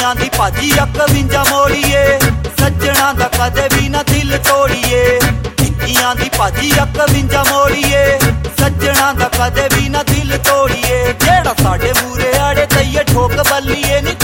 ਟਿੱਕੀਆਂ ਦੀ ਭਾਜੀ 51 ਮੋੜੀਏ ਸੱਜਣਾ ਦਾ ਕਦੇ ਵੀ ਨਾ ਦਿਲ ਤੋੜੀਏ ਟਿੱਕੀਆਂ ਦੀ ਭਾਜੀ 51 ਮੋੜੀਏ ਸੱਜਣਾ ਦਾ ਕਦੇ ਵੀ ਨਾ ਦਿਲ ਤੋੜੀਏ ਜਿਹੜਾ ਸਾਡੇ ਮੂਰੇ ਆੜੇ ਤਈਏ ਠੋਕ ਬੱਲੀਏ ਨੀ